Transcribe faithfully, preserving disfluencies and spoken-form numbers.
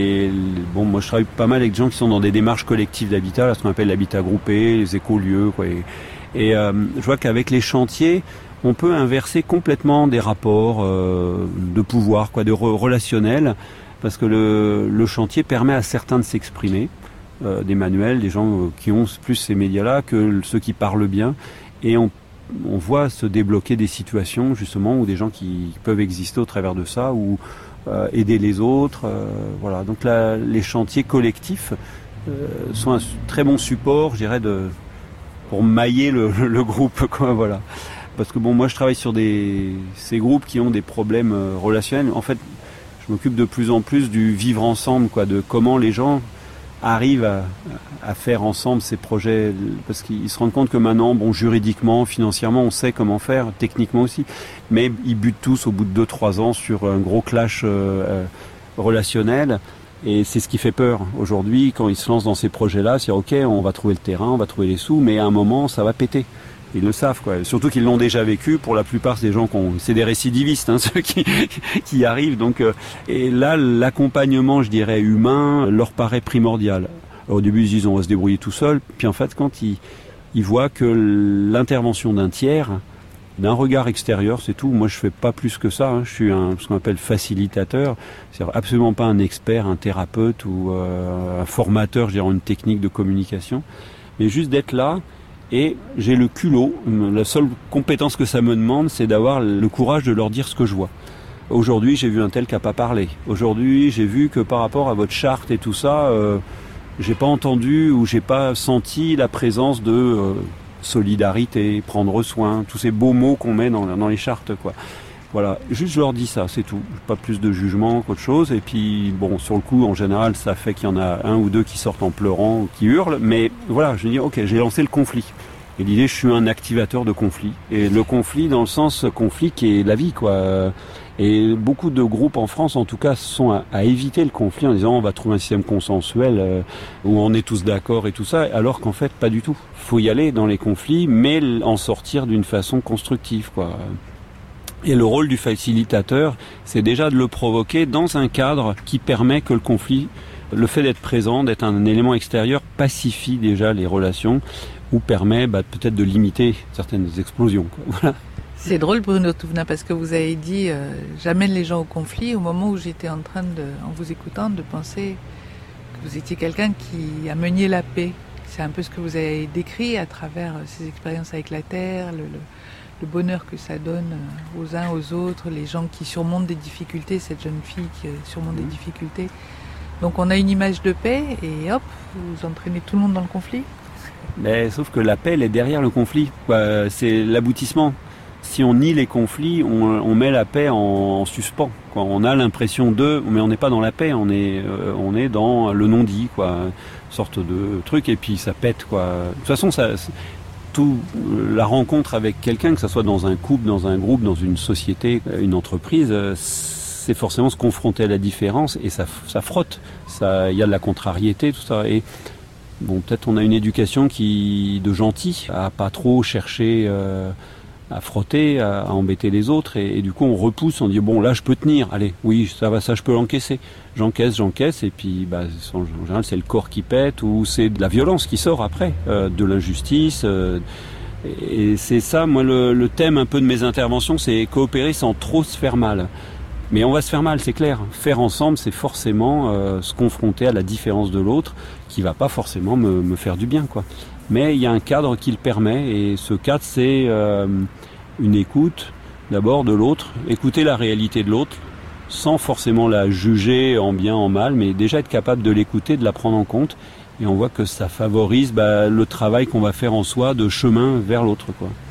Et bon, moi je travaille pas mal avec des gens qui sont dans des démarches collectives d'habitat, là, ce qu'on appelle l'habitat groupé, les écolieux, quoi. Et, et euh, je vois qu'avec les chantiers, on peut inverser complètement des rapports euh, de pouvoir, quoi, de re- relationnel, parce que le, le chantier permet à certains de s'exprimer, euh, des manuels, des gens euh, qui ont plus ces médias-là que ceux qui parlent bien, et on, on voit se débloquer des situations justement où des gens qui peuvent exister au travers de ça, ou euh, aider les autres, euh, voilà. Donc là, les chantiers collectifs euh, sont un très bon support, je dirais, de, pour mailler le, le, le groupe, quoi, voilà. Parce que bon, moi je travaille sur des, ces groupes qui ont des problèmes euh, relationnels. En fait, je m'occupe de plus en plus du vivre ensemble, quoi, de comment les gens arrivent à, à faire ensemble ces projets. Parce qu'ils se rendent compte que maintenant, bon, juridiquement, financièrement, on sait comment faire, techniquement aussi. Mais ils butent tous au bout de deux trois ans sur un gros clash euh, euh, relationnel. Et c'est ce qui fait peur aujourd'hui quand ils se lancent dans ces projets-là. C'est ok, on va trouver le terrain, on va trouver les sous, mais à un moment, ça va péter. Ils le savent, quoi. Surtout qu'ils l'ont déjà vécu. Pour la plupart, c'est des gens qui ont, c'est des récidivistes, hein, ceux qui, qui y arrivent. Donc, euh, et là, l'accompagnement, je dirais, humain, leur paraît primordial. Alors, au début, ils disent on va se débrouiller tout seul. Puis en fait, quand ils, ils voient que l'intervention d'un tiers, d'un regard extérieur, c'est tout. Moi, je fais pas plus que ça. Hein. Je suis un, ce qu'on appelle facilitateur. C'est absolument pas un expert, un thérapeute ou euh, un formateur, je dirais, en une technique de communication. Mais juste d'être là. Et j'ai le culot, la seule compétence que ça me demande, c'est d'avoir le courage de leur dire ce que je vois. Aujourd'hui, j'ai vu un tel qui n'a pas parlé. Aujourd'hui, j'ai vu que par rapport à votre charte et tout ça, euh, j'ai pas entendu ou j'ai pas senti la présence de euh, solidarité, prendre soin, tous ces beaux mots qu'on met dans, dans les chartes, quoi. Voilà, juste je leur dis ça, c'est tout. Pas plus de jugement qu'autre chose. Et puis, bon, sur le coup, en général, ça fait qu'il y en a un ou deux qui sortent en pleurant ou qui hurlent. Mais voilà, je dis, ok, j'ai lancé le conflit. Et l'idée, je suis un activateur de conflit. Et le conflit, dans le sens conflit qui est la vie, quoi. Et beaucoup de groupes en France, en tout cas, sont à, à éviter le conflit en disant on va trouver un système consensuel euh, où on est tous d'accord et tout ça, alors qu'en fait, pas du tout. Il faut y aller dans les conflits, mais en sortir d'une façon constructive, quoi. Et le rôle du facilitateur, c'est déjà de le provoquer dans un cadre qui permet que le conflit, le fait d'être présent, d'être un élément extérieur, pacifie déjà les relations ou permet bah, peut-être de limiter certaines explosions, quoi. Voilà. C'est drôle, Bruno Touvenin, parce que vous avez dit euh, « j'amène les gens au conflit » au moment où j'étais en train, de, en vous écoutant, de penser que vous étiez quelqu'un qui ameniez la paix. C'est un peu ce que vous avez décrit à travers ces expériences avec la terre, le... le le bonheur que ça donne aux uns, aux autres, les gens qui surmontent des difficultés, cette jeune fille qui surmonte des difficultés. Donc on a une image de paix et hop, vous entraînez tout le monde dans le conflit. Mais sauf que la paix, elle est derrière le conflit. C'est l'aboutissement. Si on nie les conflits, on, on met la paix en, en suspens, quoi. On a l'impression de, mais on n'est pas dans la paix, on est, euh, on est dans le non-dit, quoi. Une sorte de truc, et puis ça pète, quoi. De toute façon, ça... tout la rencontre avec quelqu'un, que ce soit dans un couple, dans un groupe, dans une société, une entreprise, c'est forcément se confronter à la différence et ça, ça frotte. Ça, il y a de la contrariété, tout ça. Et bon, peut-être on a une éducation qui de gentil, à pas trop chercher euh, à frotter, à, à embêter les autres, et, et du coup on repousse, on dit bon là je peux tenir, allez, oui ça va, ça je peux l'encaisser. J'encaisse, j'encaisse, et puis bah, en général c'est le corps qui pète, ou c'est de la violence qui sort après, euh, de l'injustice. Euh, et c'est ça, moi le, le thème un peu de mes interventions, c'est coopérer sans trop se faire mal. Mais on va se faire mal, c'est clair. Faire ensemble, c'est forcément euh, se confronter à la différence de l'autre, qui va pas forcément me, me faire du bien, quoi. Mais il y a un cadre qui le permet, et ce cadre c'est euh, une écoute d'abord de l'autre, écouter la réalité de l'autre, sans forcément la juger en bien, en mal, mais déjà être capable de l'écouter, de la prendre en compte. Et on voit que ça favorise bah, le travail qu'on va faire en soi de chemin vers l'autre, quoi.